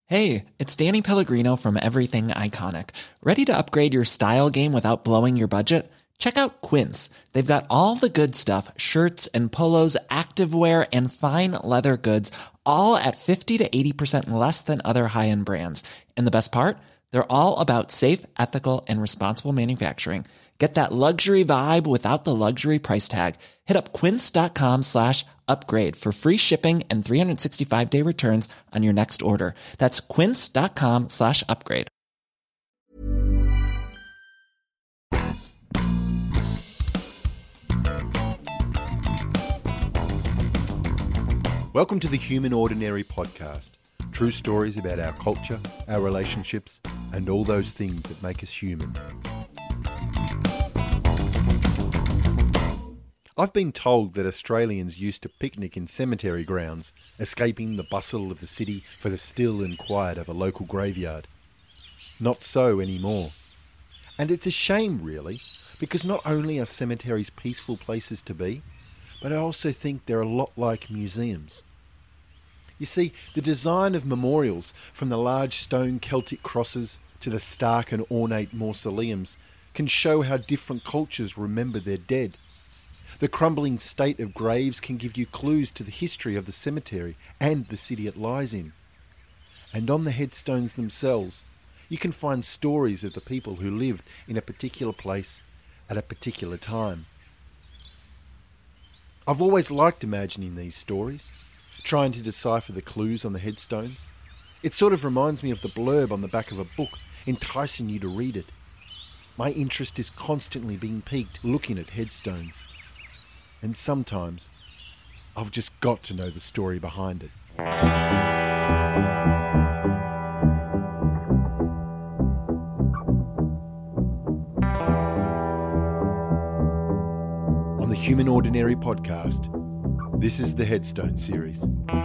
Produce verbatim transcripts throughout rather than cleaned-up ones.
Hey, it's Danny Pellegrino from Everything Iconic. Ready to upgrade your style game without blowing your budget? Check out Quince. They've got all the good stuff, shirts and polos, activewear, and fine leather goods, all at fifty to eighty percent less than other high-end brands. And the best part? They're all about safe, ethical, and responsible manufacturing. Get that luxury vibe without the luxury price tag. Hit up quince.com slash upgrade for free shipping and three sixty-five day returns on your next order. That's quince.com slash upgrade. Welcome to the Human Ordinary podcast. True stories about our culture, our relationships, and all those things that make us human. I've been told that Australians used to picnic in cemetery grounds, escaping the bustle of the city for the still and quiet of a local graveyard. Not so anymore. And it's a shame, really, because not only are cemeteries peaceful places to be, but I also think they're a lot like museums. You see, the design of memorials, from the large stone Celtic crosses to the stark and ornate mausoleums, can show how different cultures remember their dead. The crumbling state of graves can give you clues to the history of the cemetery and the city it lies in. And on the headstones themselves, you can find stories of the people who lived in a particular place at a particular time. I've always liked imagining these stories, trying to decipher the clues on the headstones. It sort of reminds me of the blurb on the back of a book, enticing you to read it. My interest is constantly being piqued looking at headstones. And sometimes, I've just got to know the story behind it. On the Human Ordinary podcast, this is the Headstone series.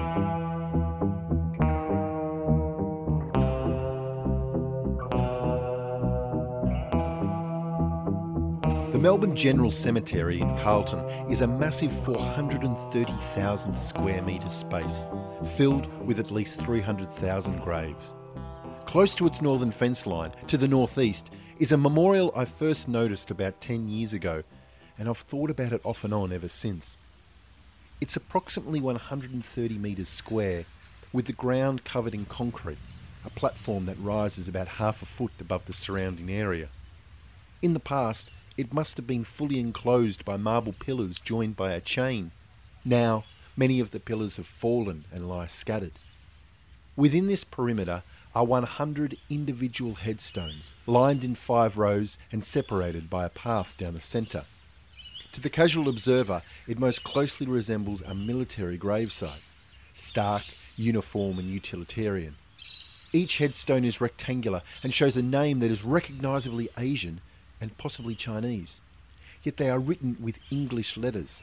The Melbourne General Cemetery in Carlton is a massive four hundred thirty thousand square metre space, filled with at least three hundred thousand graves. Close to its northern fence line, to the northeast, is a memorial I first noticed about ten years ago, and I've thought about it off and on ever since. It's approximately one hundred thirty metres square, with the ground covered in concrete, a platform that rises about half a foot above the surrounding area. In the past, it must have been fully enclosed by marble pillars joined by a chain. Now, many of the pillars have fallen and lie scattered. Within this perimeter are one hundred individual headstones, lined in five rows and separated by a path down the centre. To the casual observer, it most closely resembles a military gravesite, stark, uniform and utilitarian. Each headstone is rectangular and shows a name that is recognisably Asian and possibly Chinese, yet they are written with English letters.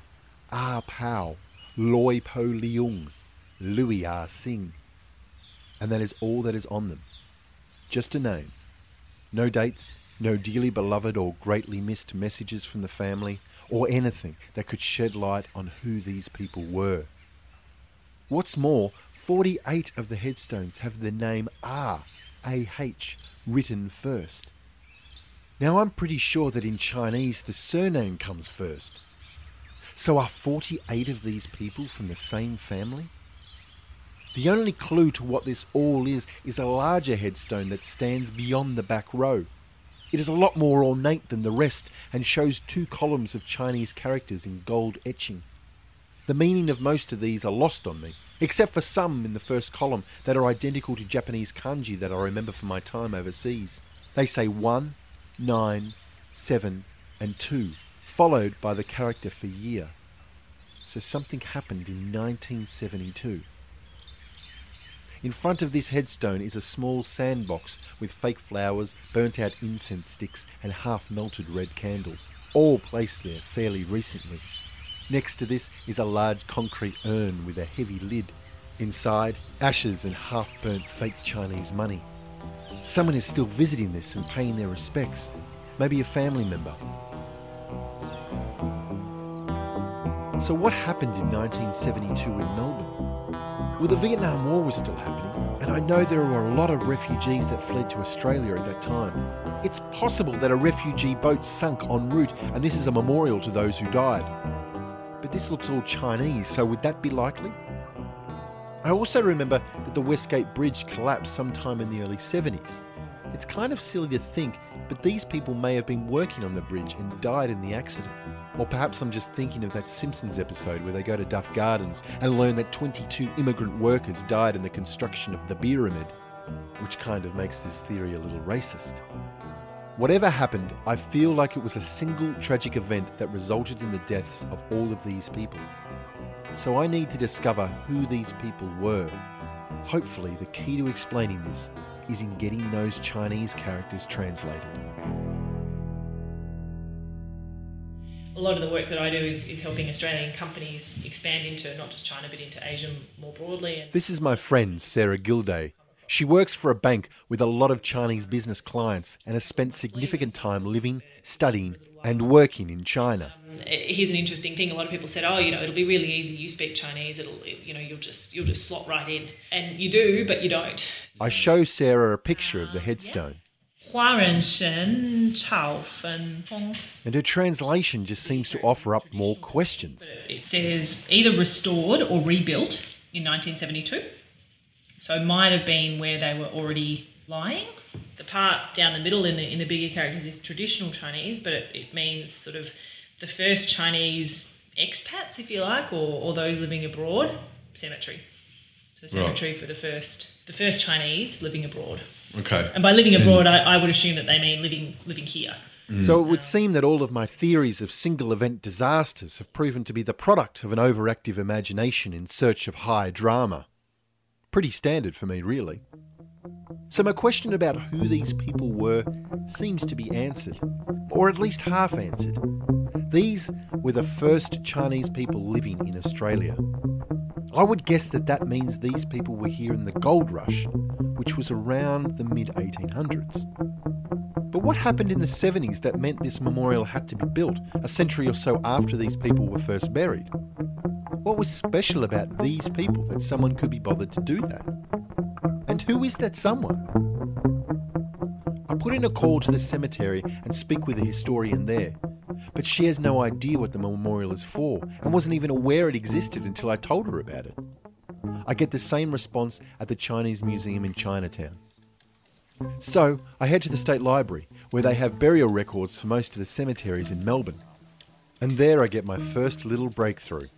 Ah Pao, Loi Po Leung, Louis Ah Sing. And that is all that is on them. Just a name. No dates, no dearly beloved or greatly missed messages from the family, or anything that could shed light on who these people were. What's more, forty-eight of the headstones have the name Ah, A H, written first. Now, I'm pretty sure that in Chinese the surname comes first. So are forty-eight of these people from the same family? The only clue to what this all is is a larger headstone that stands beyond the back row. It is a lot more ornate than the rest and shows two columns of Chinese characters in gold etching. The meaning of most of these are lost on me, except for some in the first column that are identical to Japanese kanji that I remember from my time overseas. They say one, nine, seven, and two, followed by the character for year. So something happened in nineteen seventy-two. In front of this headstone is a small sandbox with fake flowers, burnt-out incense sticks, and half-melted red candles, all placed there fairly recently. Next to this is a large concrete urn with a heavy lid. Inside, ashes and half-burnt fake Chinese money. Someone is still visiting this and paying their respects. Maybe a family member. So what happened in nineteen seventy-two in Melbourne? Well, the Vietnam War was still happening, And I know there were a lot of refugees that fled to Australia at that time. It's possible that a refugee boat sunk en route and this is a memorial to those who died. But this looks all Chinese, so would that be likely? I also remember that the Westgate Bridge collapsed sometime in the early seventies. It's kind of silly to think, but these people may have been working on the bridge and died in the accident. Or perhaps I'm just thinking of that Simpsons episode where they go to Duff Gardens and learn that twenty-two immigrant workers died in the construction of the pyramid, which kind of makes this theory a little racist. Whatever happened, I feel like it was a single tragic event that resulted in the deaths of all of these people. So I need to discover who these people were. Hopefully the key to explaining this is in getting those Chinese characters translated. A lot of the work that I do is, is helping Australian companies expand into not just China but into Asia more broadly. This is my friend Sarah Gilday. She works for a bank with a lot of Chinese business clients and has spent significant time living, studying and working in China. Um, here's an interesting thing. A lot of people said, oh, you know, it'll be really easy. You speak Chinese. It'll, you know, you'll just you'll just slot right in. And you do, but you don't. I show Sarah a picture of the headstone. And her translation just seems to offer up more questions. It says either restored or rebuilt in nineteen seventy-two. So it might have been where they were already lying. The part down the middle in the in the bigger characters is traditional Chinese, but it, it means sort of the first Chinese expats, if you like, or, or those living abroad, cemetery. So cemetery right. for the first the first Chinese living abroad. Okay. And by living abroad, I, I would assume that they mean living living here. Mm. So it would seem that all of my theories of single event disasters have proven to be the product of an overactive imagination in search of high drama. Pretty standard for me, really. So my question about who these people were seems to be answered, or at least half answered. These were the first Chinese people living in Australia. I would guess that that means these people were here in the gold rush, which was around the mid eighteen hundreds. But what happened in the seventies that meant this memorial had to be built a century or so after these people were first buried? What was special about these people that someone could be bothered to do that? And who is that someone? I put in a call to the cemetery and speak with a historian there, but she has no idea what the memorial is for and wasn't even aware it existed until I told her about it. I get the same response at the Chinese Museum in Chinatown. So I head to the State Library, where they have burial records for most of the cemeteries in Melbourne. And there I get my first little breakthrough.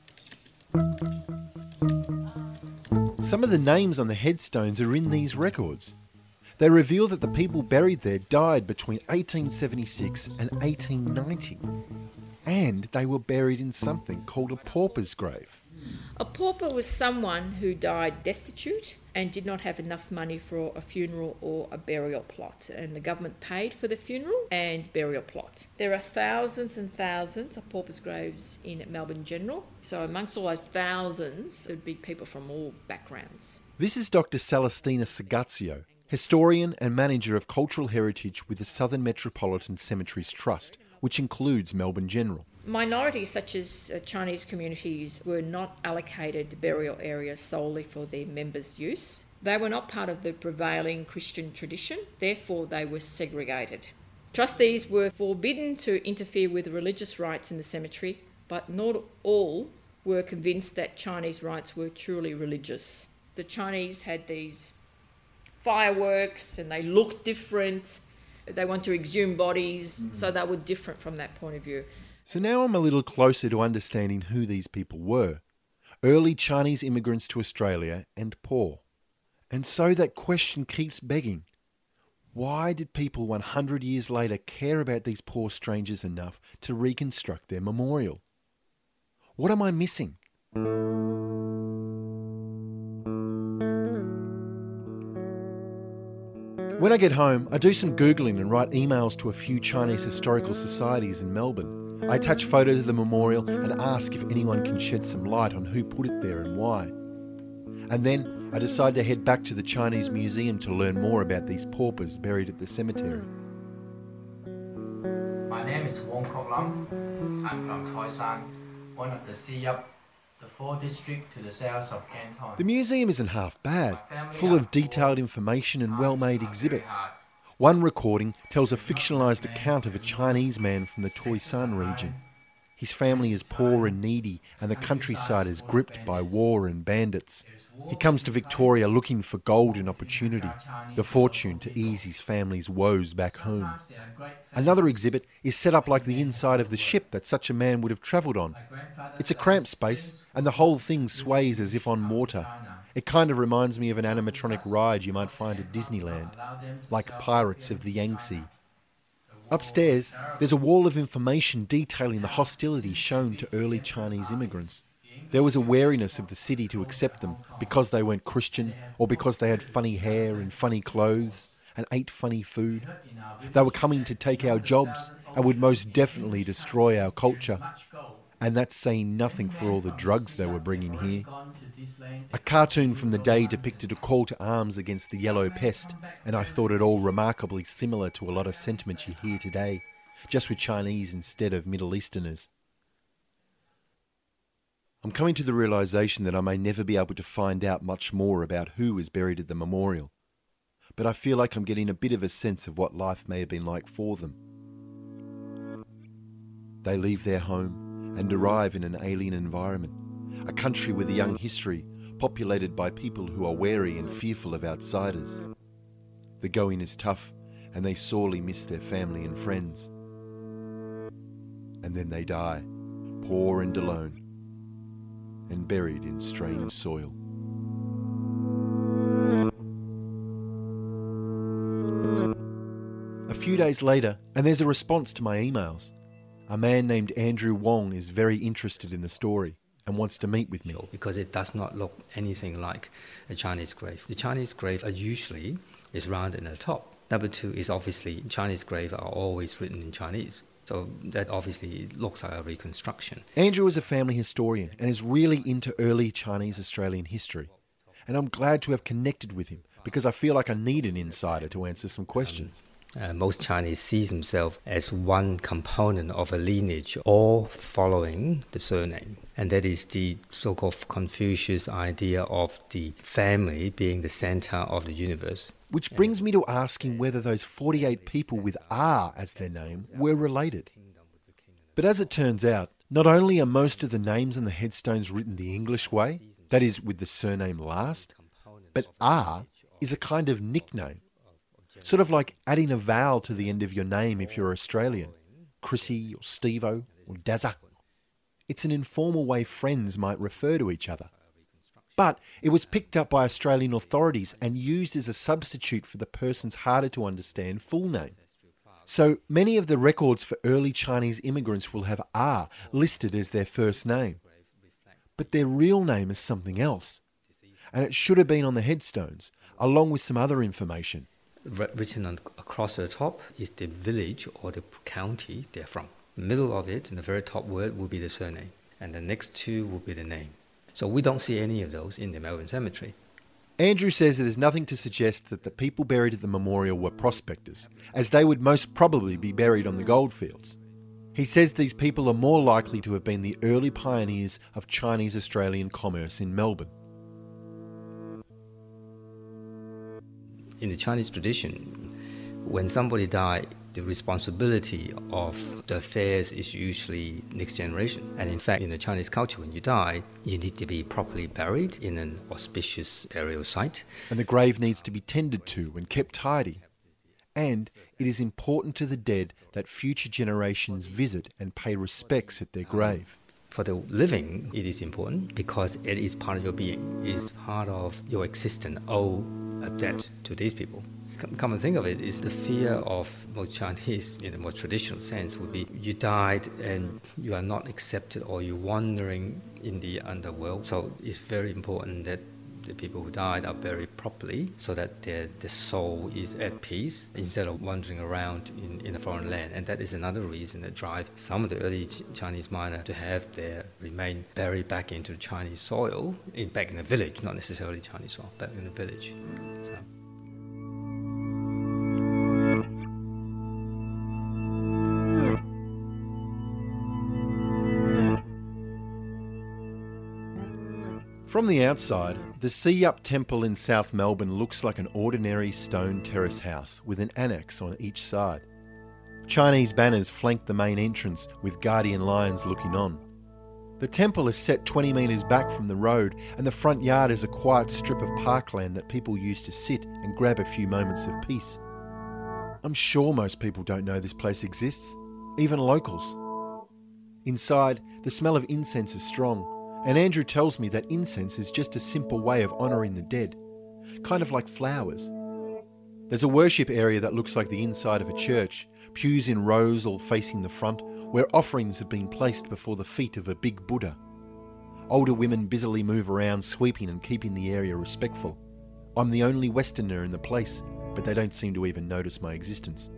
Some of the names on the headstones are in these records. They reveal that the people buried there died between eighteen seventy-six and eighteen ninety. And they were buried in something called a pauper's grave. A pauper was someone who died destitute and did not have enough money for a funeral or a burial plot, and the government paid for the funeral and burial plot. There are thousands and thousands of paupers' graves in Melbourne General, so amongst all those thousands would be people from all backgrounds. This is Doctor Celestina Sagazio, historian and manager of cultural heritage with the Southern Metropolitan Cemeteries Trust, which includes Melbourne General. Minorities such as uh, Chinese communities were not allocated burial areas solely for their members' use. They were not part of the prevailing Christian tradition, therefore they were segregated. Trustees were forbidden to interfere with religious rites in the cemetery, but not all were convinced that Chinese rites were truly religious. The Chinese had these fireworks and they looked different. They want to exhume bodies, mm-hmm. so they were different from that point of view. So now I'm a little closer to understanding who these people were. Early Chinese immigrants to Australia and poor. And so that question keeps begging. Why did people one hundred years later care about these poor strangers enough to reconstruct their memorial? What am I missing? When I get home, I do some Googling and write emails to a few Chinese historical societies in Melbourne. I attach photos of the memorial and ask if anyone can shed some light on who put it there and why. And then I decide to head back to the Chinese Museum to learn more about these paupers buried at the cemetery. My name is Wong Kok Lam. I'm from Khoisan, one of the Siap the four districts to the south of Canton. The museum isn't half bad, full of detailed information and well-made exhibits. One recording tells a fictionalised account of a Chinese man from the Toisan region. His family is poor and needy, and the countryside is gripped by war and bandits. He comes to Victoria looking for gold and opportunity, the fortune to ease his family's woes back home. Another exhibit is set up like the inside of the ship that such a man would have travelled on. It's a cramped space, and the whole thing sways as if on water. It kind of reminds me of an animatronic ride you might find at Disneyland, like Pirates of the Yangtze. Upstairs, there's a wall of information detailing the hostility shown to early Chinese immigrants. There was a wariness of the city to accept them because they weren't Christian or because they had funny hair and funny clothes and ate funny food. They were coming to take our jobs and would most definitely destroy our culture. And that's saying nothing for all the drugs they were bringing here. A cartoon from the day depicted a call to arms against the yellow pest, and I thought it all remarkably similar to a lot of sentiment you hear today, just with Chinese instead of Middle Easterners. I'm coming to the realisation that I may never be able to find out much more about who is buried at the memorial, but I feel like I'm getting a bit of a sense of what life may have been like for them. They leave their home and arrive in an alien environment, a country with a young history, populated by people who are wary and fearful of outsiders. The going is tough, and they sorely miss their family and friends. And then they die, poor and alone, and buried in strange soil. A few days later, and there's a response to my emails. A man named Andrew Wong is very interested in the story and wants to meet with me. Because it does not look anything like a Chinese grave. The Chinese grave are usually is rounded in the top. Number two is obviously Chinese graves are always written in Chinese. So that obviously looks like a reconstruction. Andrew is a family historian and is really into early Chinese Australian history. And I'm glad to have connected with him because I feel like I need an insider to answer some questions. Um, Uh, most Chinese sees themselves as one component of a lineage, all following the surname. And that is the so-called Confucius idea of the family being the center of the universe. Which brings me to asking whether those forty-eight people with R as their name were related. But as it turns out, not only are most of the names on the headstones written the English way, that is with the surname last, but R is a kind of nickname. Sort of like adding a vowel to the end of your name if you're Australian. Chrissy or Stevo or Dazza. It's an informal way friends might refer to each other. But it was picked up by Australian authorities and used as a substitute for the person's harder to understand full name. So many of the records for early Chinese immigrants will have R listed as their first name. But their real name is something else. And it should have been on the headstones, along with some other information. Written on, across the top is the village or the county they're from. The middle of it, and the very top word, will be the surname. And the next two will be the name. So we don't see any of those in the Melbourne Cemetery. Andrew says that there's nothing to suggest that the people buried at the memorial were prospectors, as they would most probably be buried on the goldfields. He says these people are more likely to have been the early pioneers of Chinese-Australian commerce in Melbourne. In the Chinese tradition, when somebody dies, the responsibility of the affairs is usually next generation. And in fact, in the Chinese culture, when you die, you need to be properly buried in an auspicious burial site. And the grave needs to be tended to and kept tidy. And it is important to the dead that future generations visit and pay respects at their grave. For the living, it is important because it is part of your being, it is part of your existence, owe a debt to these people. Come and think of it, is the fear of most Chinese, in a more traditional sense, would be you died and you are not accepted or you're wandering in the underworld. So it's very important that the people who died are buried properly so that their the soul is at peace instead of wandering around in, in a foreign land. And that is another reason that drives some of the early Ch- Chinese miners to have their remain buried back into Chinese soil, in, back in the village, not necessarily Chinese soil, back in the village. So. From the outside, the Siyup Temple in South Melbourne looks like an ordinary stone terrace house with an annex on each side. Chinese banners flank the main entrance with guardian lions looking on. The temple is set twenty metres back from the road, and the front yard is a quiet strip of parkland that people use to sit and grab a few moments of peace. I'm sure most people don't know this place exists, even locals. Inside, the smell of incense is strong, and Andrew tells me that incense is just a simple way of honouring the dead, kind of like flowers. There's a worship area that looks like the inside of a church, pews in rows all facing the front, where offerings have been placed before the feet of a big Buddha. Older women busily move around, sweeping and keeping the area respectful. I'm the only Westerner in the place, but they don't seem to even notice my existence.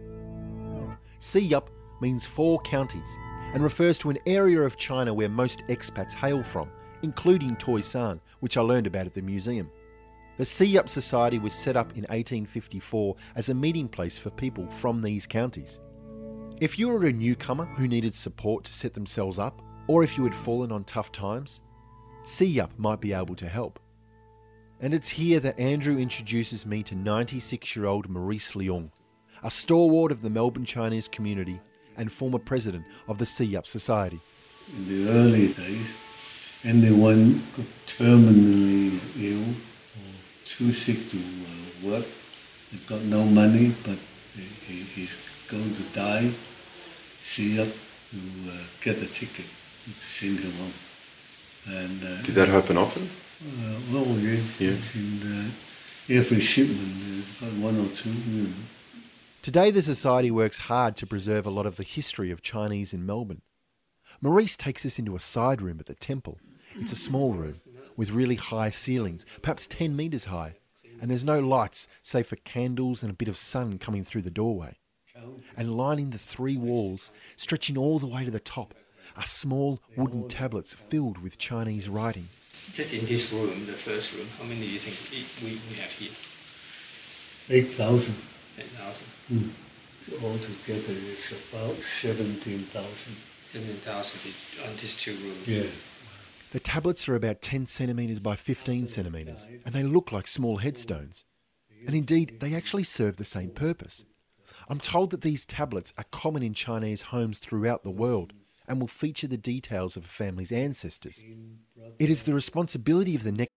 Siyup means four counties, and refers to an area of China where most expats hail from, including Toisan, which I learned about at the museum. The Siyup Society was set up in eighteen fifty-four as a meeting place for people from these counties. If you were a newcomer who needed support to set themselves up, or if you had fallen on tough times, Siyup might be able to help. And it's here that Andrew introduces me to ninety-six-year-old Maurice Leung, a stalwart of the Melbourne Chinese community and former president of the Siyup Society. In the early days, anyone got terminally ill or too sick to uh, work, they've got no money, but he, he's going to die, Siyup to uh, get a ticket to send him home. And, uh, Did that happen often? Uh, well, yeah. yeah. In uh, every shipment, there's got one or two, you know. Today the Society works hard to preserve a lot of the history of Chinese in Melbourne. Maurice takes us into a side room at the temple. It's a small room with really high ceilings, perhaps ten metres high, and there's no lights save for candles and a bit of sun coming through the doorway. And lining the three walls, stretching all the way to the top, are small wooden tablets filled with Chinese writing. Just in this room, the first room, how many do you think we, we have here? eight thousand. eight thousand. Mm. Altogether, it's about seventeen thousand. seventeen thousand on these two rooms. Yeah. The tablets are about ten centimetres by fifteen centimetres, and they look like small headstones. And indeed, they actually serve the same purpose. I'm told that these tablets are common in Chinese homes throughout the world and will feature the details of a family's ancestors. It is the responsibility of the next...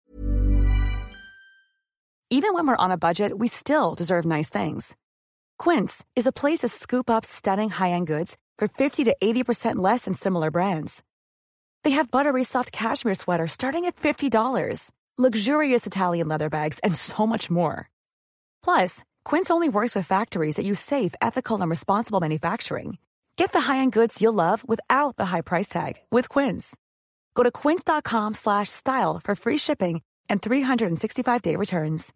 Even when we're on a budget, we still deserve nice things. Quince is a place to scoop up stunning high-end goods for fifty to eighty percent less than similar brands. They have buttery soft cashmere sweaters starting at fifty dollars, luxurious Italian leather bags, and so much more. Plus, Quince only works with factories that use safe, ethical, and responsible manufacturing. Get the high-end goods you'll love without the high price tag with Quince. Go to quince.com slash style for free shipping and three sixty-five day returns.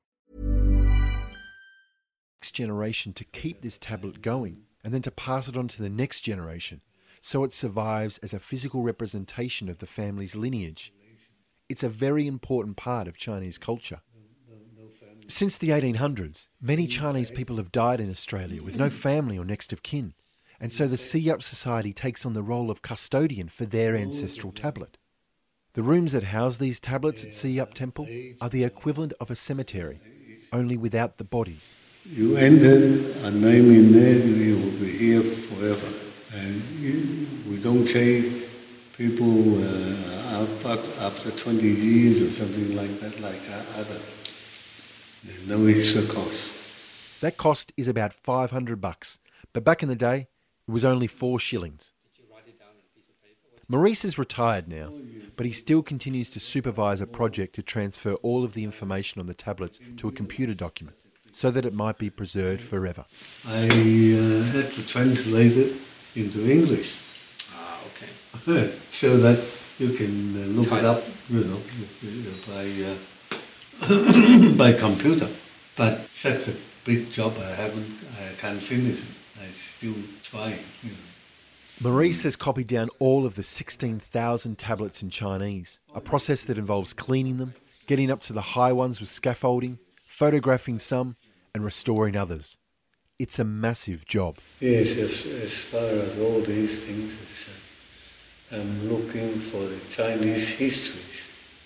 next generation to keep this tablet going and then to pass it on to the next generation so it survives as a physical representation of the family's lineage. It's a very important part of Chinese culture. Since the eighteen hundreds, many Chinese people have died in Australia with no family or next of kin, and so the Siyup Society takes on the role of custodian for their ancestral tablet. The rooms that house these tablets at Siyup Temple are the equivalent of a cemetery, only without the bodies. You enter a name in there, you will be here forever. And you, we don't change people uh, after, after twenty years or something like that, like other. There's no extra cost. That cost is about five hundred bucks, but back in the day, it was only four shillings. Maurice is retired now, but he still continues to supervise a project to transfer all of the information on the tablets to a computer document, so that it might be preserved forever. I uh, had to translate it into English. Ah, okay. So that you can uh, look Type. it up, you know, by uh, by computer. But such a big job, I haven't, I can't finish it. I'm still trying, you know. Maurice has copied down all of the sixteen thousand tablets in Chinese, a process that involves cleaning them, getting up to the high ones with scaffolding, photographing some, and restoring others. It's a massive job. Yes, as, as far as all these things, it's, uh, I'm looking for the Chinese histories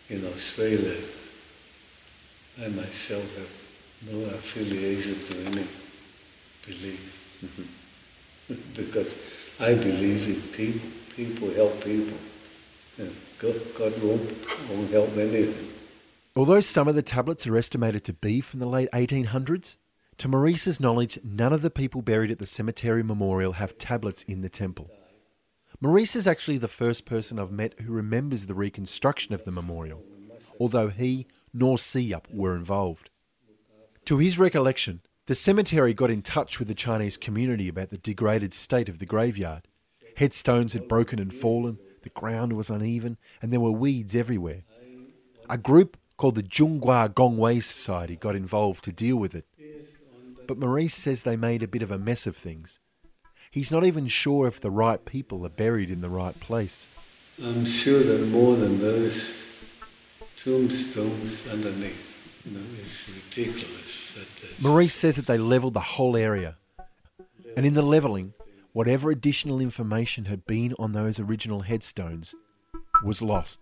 in Australia, I myself have no affiliation to any belief. Mm-hmm. Because I believe in people. People help people. And God, God won't, won't help anything. Although some of the tablets are estimated to be from the late eighteen hundreds, to Maurice's knowledge, none of the people buried at the cemetery memorial have tablets in the temple. Maurice is actually the first person I've met who remembers the reconstruction of the memorial, although he nor Siyup were involved. To his recollection, the cemetery got in touch with the Chinese community about the degraded state of the graveyard. Headstones had broken and fallen, the ground was uneven, and there were weeds everywhere. A group called the Zhonghua Gongwei Society got involved to deal with it. But Maurice says they made a bit of a mess of things. He's not even sure if the right people are buried in the right place. I'm sure that more than those tombstones underneath. You know, it's ridiculous. That Maurice says that they levelled the whole area. And in the levelling, whatever additional information had been on those original headstones was lost.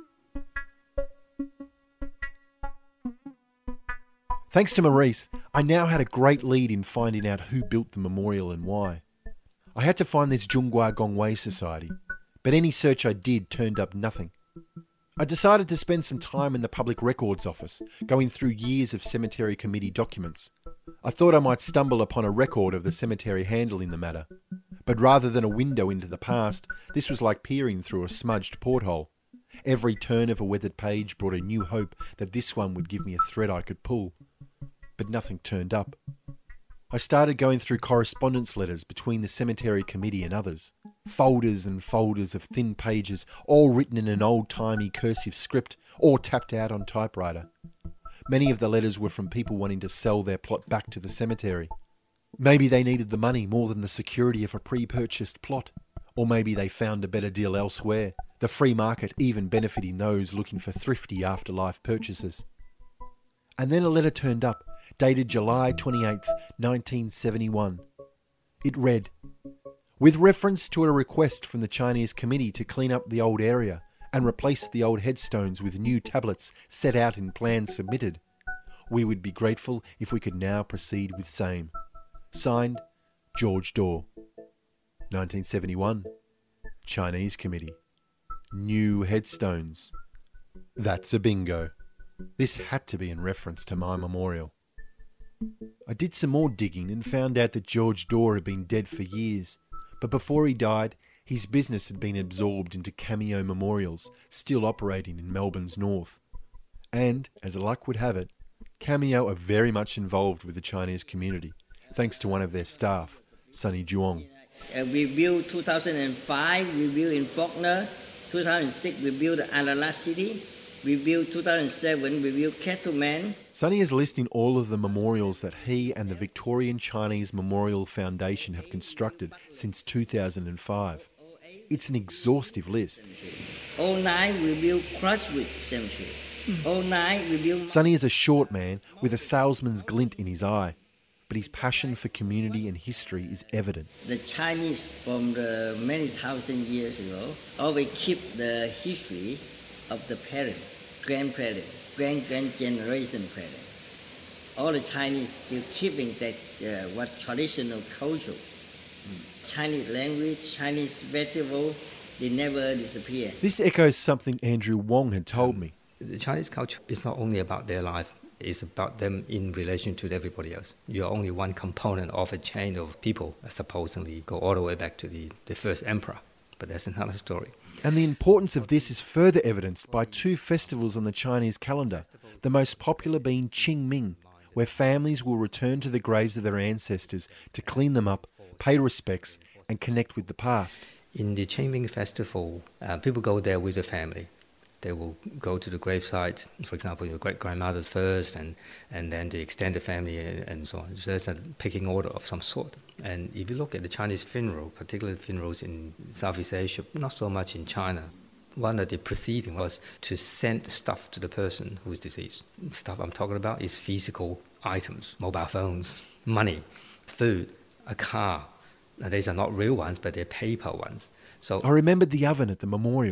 Thanks to Maurice, I now had a great lead in finding out who built the memorial and why. I had to find this Zhonghua Gongwei Society, but any search I did turned up nothing. I decided to spend some time in the Public Records Office, going through years of cemetery committee documents. I thought I might stumble upon a record of the cemetery handling the matter, but rather than a window into the past, this was like peering through a smudged porthole. Every turn of a weathered page brought a new hope that this one would give me a thread I could pull. But nothing turned up. I started going through correspondence letters between the cemetery committee and others. Folders and folders of thin pages, all written in an old-timey cursive script, or tapped out on typewriter. Many of the letters were from people wanting to sell their plot back to the cemetery. Maybe they needed the money more than the security of a pre-purchased plot. Or maybe they found a better deal elsewhere, the free market even benefiting those looking for thrifty afterlife purchases. And then a letter turned up, dated July twenty-eighth, nineteen seventy-one. It read, "With reference to a request from the Chinese committee to clean up the old area and replace the old headstones with new tablets set out in plans submitted, we would be grateful if we could now proceed with same. Signed, George Daw." nineteen seventy-one. Chinese committee. New headstones. That's a bingo. This had to be in reference to my memorial. I did some more digging and found out that George Daw had been dead for years, but before he died, his business had been absorbed into Cameo Memorials, still operating in Melbourne's north. And, as luck would have it, Cameo are very much involved with the Chinese community, thanks to one of their staff, Sonny Zhuang. Uh, we built two thousand five, we built in Faulkner. two thousand six, we built Adelaide City. We built two thousand seven, we built Kettleman. Sonny is listing all of the memorials that he and the Victorian Chinese Memorial Foundation have constructed since two thousand five. It's an exhaustive list. oh nine, we built Crosswick Cemetery. oh nine, we built... Sonny is a short man with a salesman's glint in his eye, but his passion for community and history is evident. The Chinese from the many thousand years ago always keep the history of the parent, grandparent, grand-grand generation parent. All the Chinese still keeping that uh, what traditional culture. Mm. Chinese language, Chinese vegetable, they never disappear. This echoes something Andrew Wong had told me. The Chinese culture is not only about their life, it's about them in relation to everybody else. You're only one component of a chain of people that supposedly go all the way back to the, the first emperor. But that's another story. And the importance of this is further evidenced by two festivals on the Chinese calendar, the most popular being Qingming, where families will return to the graves of their ancestors to clean them up, pay respects, and connect with the past. In the Qingming festival, uh, people go there with the family. They will go to the gravesite, for example, your great-grandmother's first, and, and then the extended family and so on. So there's a picking order of some sort. And if you look at the Chinese funeral, particularly funerals in Southeast Asia, not so much in China, one of the proceedings was to send stuff to the person who is deceased. Stuff I'm talking about is physical items, mobile phones, money, food, a car. Now, these are not real ones, but they're paper ones. So I remembered the oven at the memorial,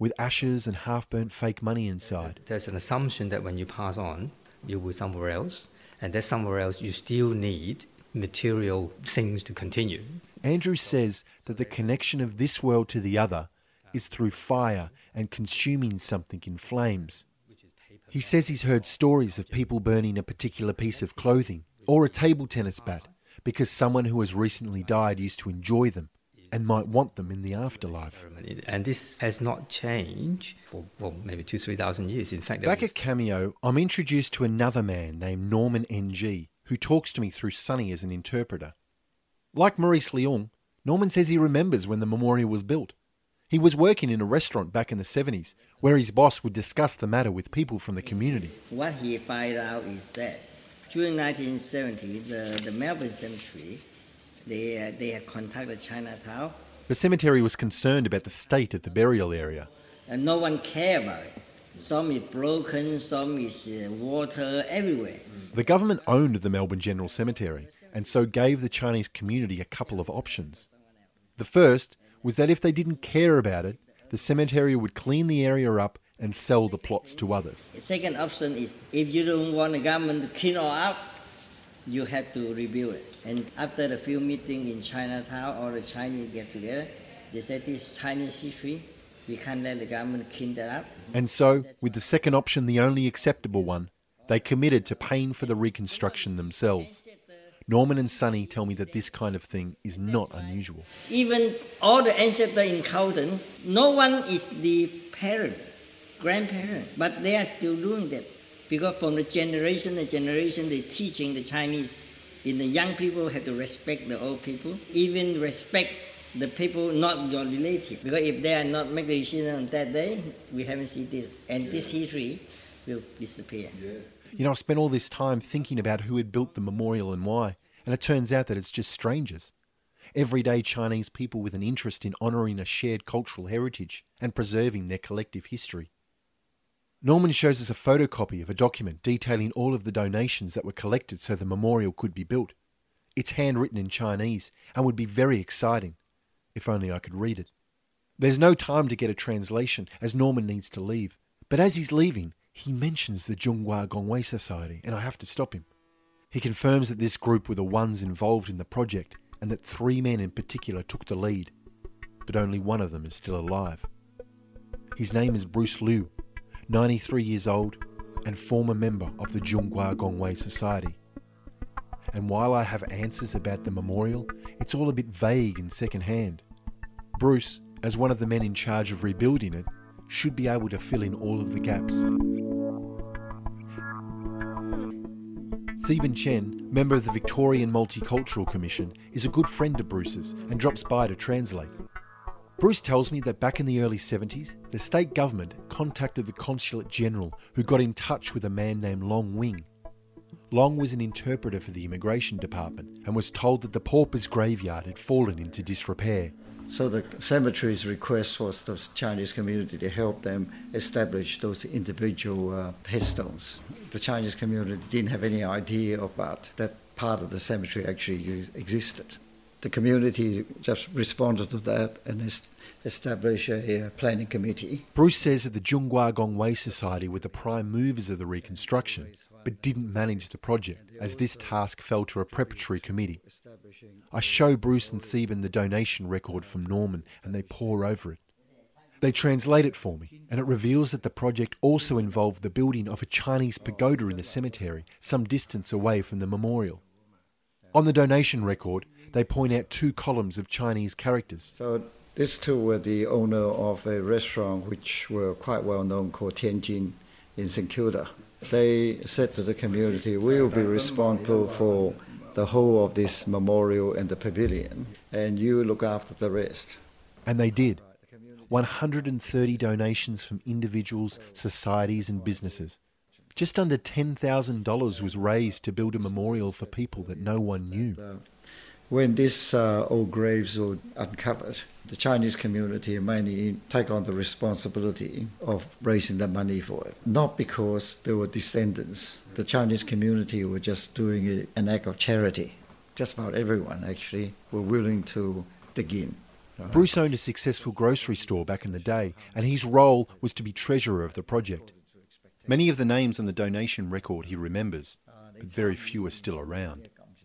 with ashes and half-burnt fake money inside. There's an assumption that when you pass on, you will somewhere else, and that somewhere else you still need material things to continue. Andrew says that the connection of this world to the other is through fire and consuming something in flames. He says he's heard stories of people burning a particular piece of clothing or a table tennis bat because someone who has recently died used to enjoy them and might want them in the afterlife. And this has not changed for, well, maybe two, three thousand years. In fact, back at Cameo, I'm introduced to another man named Norman N G, who talks to me through Sunny as an interpreter. Like Maurice Leung, Norman says he remembers when the memorial was built. He was working in a restaurant back in the seventies, where his boss would discuss the matter with people from the community. What he found out is that during nineteen seventy, the, the Melbourne Cemetery, they, uh, they had contacted Chinatown. The cemetery was concerned about the state of the burial area. And no one cared about it. Some is broken, some is uh, water, everywhere. The government owned the Melbourne General Cemetery and so gave the Chinese community a couple of options. The first was that if they didn't care about it, the cemetery would clean the area up and sell the plots to others. The second option is if you don't want the government to clean all up, you have to rebuild it. And after the few meetings in Chinatown, all the Chinese get together, they said this Chinese history, we can't let the government clean that up. And so, with the second option the only acceptable one, they committed to paying for the reconstruction themselves. Norman and Sunny tell me that this kind of thing is not unusual. Even all the ancestors in Carlton, no one is the parent, grandparent, but they are still doing that. Because from the generation to generation, they're teaching the Chinese, and the young people have to respect the old people, even respect the people not your relative. Because if they are not making the decision on that day, we haven't seen this. And yeah. This history will disappear. Yeah. You know, I spent all this time thinking about who had built the memorial and why, and it turns out that it's just strangers. Everyday Chinese people with an interest in honouring a shared cultural heritage and preserving their collective history. Norman shows us a photocopy of a document detailing all of the donations that were collected so the memorial could be built. It's handwritten in Chinese and would be very exciting, if only I could read it. There's no time to get a translation as Norman needs to leave, but as he's leaving, he mentions the Zhonghua Gongwei Society and I have to stop him. He confirms that this group were the ones involved in the project and that three men in particular took the lead, but only one of them is still alive. His name is Bruce Liu, ninety-three years old and former member of the Zhonghua Gongwei Society. And while I have answers about the memorial, it's all a bit vague and second-hand. Bruce, as one of the men in charge of rebuilding it, should be able to fill in all of the gaps. Theben Chen, member of the Victorian Multicultural Commission, is a good friend of Bruce's and drops by to translate. Bruce tells me that back in the early seventies, the state government contacted the Consulate General, who got in touch with a man named Long Wing. Long was an interpreter for the Immigration Department and was told that the paupers' graveyard had fallen into disrepair. So the cemetery's request was the Chinese community to help them establish those individual uh, headstones. The Chinese community didn't have any idea about that part of the cemetery actually existed. The community just responded to that and established a, a planning committee. Bruce says that the Zhonghua Gongwei Society were the prime movers of the reconstruction, but didn't manage the project, as this task fell to a preparatory committee. I show Bruce and Theben the donation record from Norman, and they pore over it. They translate it for me, and it reveals that the project also involved the building of a Chinese pagoda in the cemetery, some distance away from the memorial. On the donation record, they point out two columns of Chinese characters. So these two were the owner of a restaurant which were quite well known called Tianjin in Saint Kilda. They said to the community, we will be responsible for the whole of this memorial and the pavilion, and you look after the rest. And they did. one hundred thirty donations from individuals, societies and businesses. Just under ten thousand dollars was raised to build a memorial for people that no one knew. When these uh, old graves were uncovered, the Chinese community mainly take on the responsibility of raising the money for it. Not because they were descendants. The Chinese community were just doing it, an act of charity. Just about everyone, actually, were willing to dig in. Bruce owned a successful grocery store back in the day, and his role was to be treasurer of the project. Many of the names on the donation record he remembers, but very few are still around.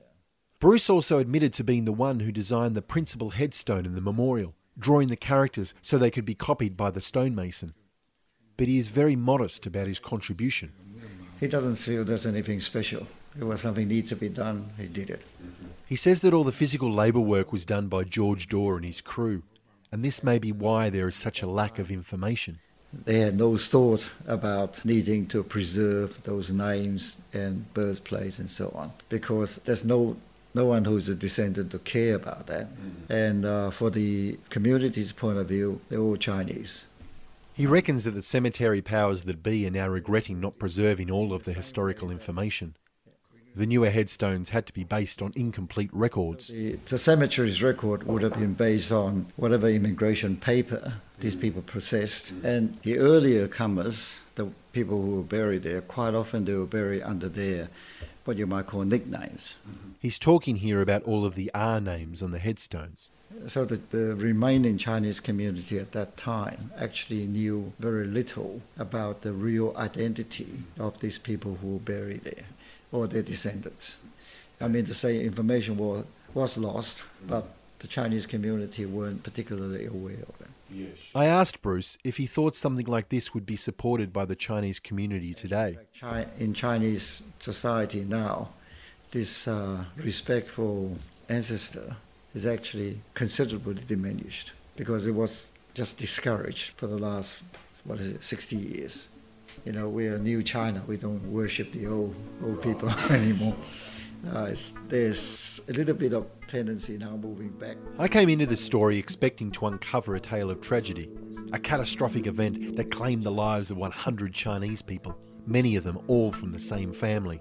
Bruce also admitted to being the one who designed the principal headstone in the memorial, drawing the characters so they could be copied by the stonemason. But he is very modest about his contribution. He doesn't feel there's anything special. If it was something needs to be done, he did it. He says that all the physical labour work was done by George Dorr and his crew, and this may be why there is such a lack of information. They had no thought about needing to preserve those names and birthplace and so on, because there's no no one who's a descendant to care about that. Mm-hmm. And uh, for the community's point of view, they're all Chinese. He reckons that the cemetery powers that be are now regretting not preserving all of the historical information. The newer headstones had to be based on incomplete records. The, the cemetery's record would have been based on whatever immigration paper these people possessed. And the earlier comers, the people who were buried there, quite often they were buried under their, what you might call, nicknames. He's talking here about all of the R names on the headstones. So that the remaining Chinese community at that time actually knew very little about the real identity of these people who were buried there, or their descendants. I mean to say information was, was lost, but the Chinese community weren't particularly aware of it. Yes. I asked Bruce if he thought something like this would be supported by the Chinese community today. In Chinese society now, this uh, respect for ancestor is actually considerably diminished because it was just discouraged for the last, what is it, sixty years. You know, we are new China. We don't worship the old old people anymore. Uh, it's, there's a little bit of tendency now moving back. I came into this story expecting to uncover a tale of tragedy, a catastrophic event that claimed the lives of one hundred Chinese people, many of them all from the same family.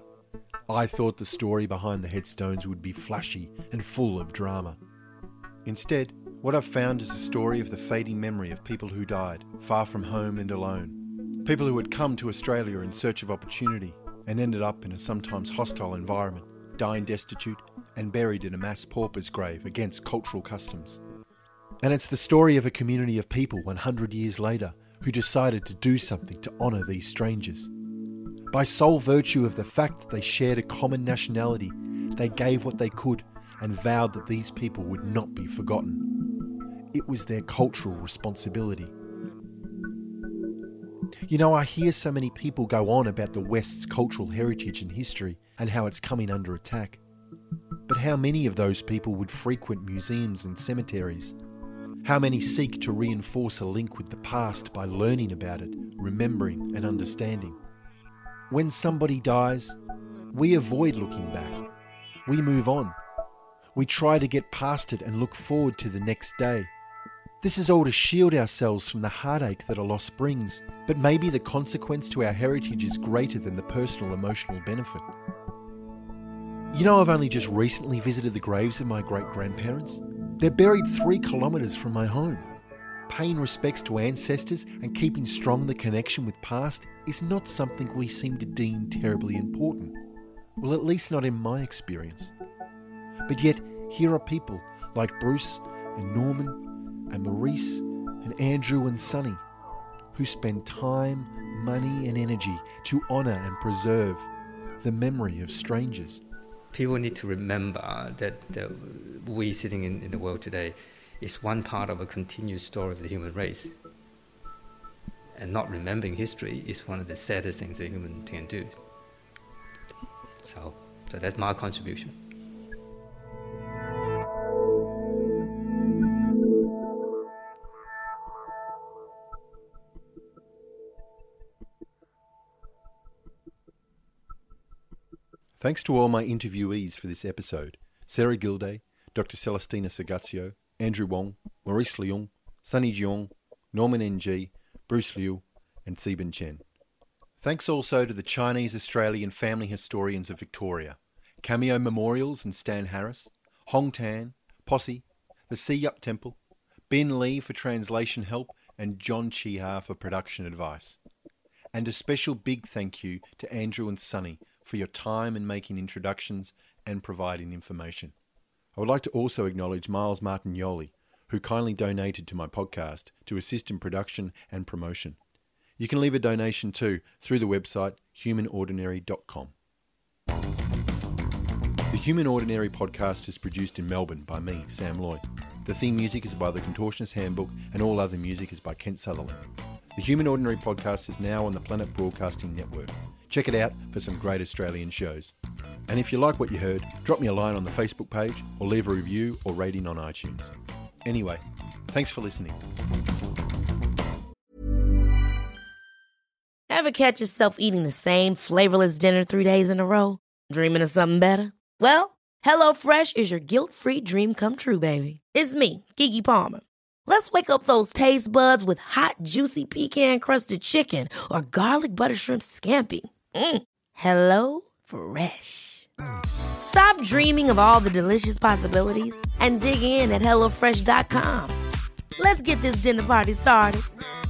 I thought the story behind the headstones would be flashy and full of drama. Instead, what I've found is a story of the fading memory of people who died, far from home and alone. People who had come to Australia in search of opportunity and ended up in a sometimes hostile environment, dying destitute and buried in a mass pauper's grave against cultural customs. And it's the story of a community of people one hundred years later who decided to do something to honour these strangers. By sole virtue of the fact that they shared a common nationality, they gave what they could and vowed that these people would not be forgotten. It was their cultural responsibility. You know, I hear so many people go on about the West's cultural heritage and history and how it's coming under attack. But how many of those people would frequent museums and cemeteries? How many seek to reinforce a link with the past by learning about it, remembering and understanding? When somebody dies, we avoid looking back. We move on. We try to get past it and look forward to the next day. This is all to shield ourselves from the heartache that a loss brings, but maybe the consequence to our heritage is greater than the personal emotional benefit. You know, I've only just recently visited the graves of my great-grandparents. They're buried three kilometres from my home. Paying respects to ancestors and keeping strong the connection with past is not something we seem to deem terribly important. Well, at least not in my experience. But yet, here are people like Bruce and Norman and Maurice and Andrew and Sonny who spend time, money and energy to honour and preserve the memory of strangers. People need to remember that the, we sitting in, in the world today is one part of a continuous story of the human race. And not remembering history is one of the saddest things a human can do. So, so that's my contribution. Thanks to all my interviewees for this episode: Sarah Gilday, Doctor Celestina Sagazio, Andrew Wong, Maurice Leung, Sunny Jiong, Norman N G, Bruce Liu, and Siben Chen. Thanks also to the Chinese-Australian family historians of Victoria, Cameo Memorials and Stan Harris, Hong Tan, Posse, the See Yup Temple, Ben Lee for translation help, and John Chiha for production advice. And a special big thank you to Andrew and Sunny for your time in making introductions and providing information. I would like to also acknowledge Miles Martignoli who kindly donated to my podcast to assist in production and promotion. You can leave a donation too through the website human ordinary dot com. The Human Ordinary podcast is produced in Melbourne by me, Sam Loy. The theme music is by The Contortionist Handbook and all other music is by Kent Sutherland. The Human Ordinary podcast is now on the Planet Broadcasting Network. Check it out for some great Australian shows. And if you like what you heard, drop me a line on the Facebook page or leave a review or rating on iTunes. Anyway, thanks for listening. Ever catch yourself eating the same flavorless dinner three days in a row? Dreaming of something better? Well, HelloFresh is your guilt-free dream come true, baby. It's me, Keke Palmer. Let's wake up those taste buds with hot, juicy pecan-crusted chicken or garlic butter shrimp scampi. Mm. Hello Fresh. Stop dreaming of all the delicious possibilities and dig in at hello fresh dot com. Let's get this dinner party started.